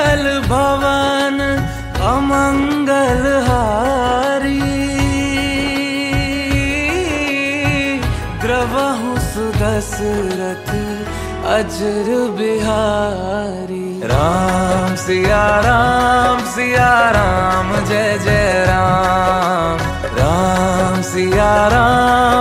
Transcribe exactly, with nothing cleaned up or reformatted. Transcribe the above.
विमल भवन अमंगल हारी, द्रवहु सुदशरथ अजर बिहारी। राम सिया राम सिया राम जय जय राम, राम सिया राम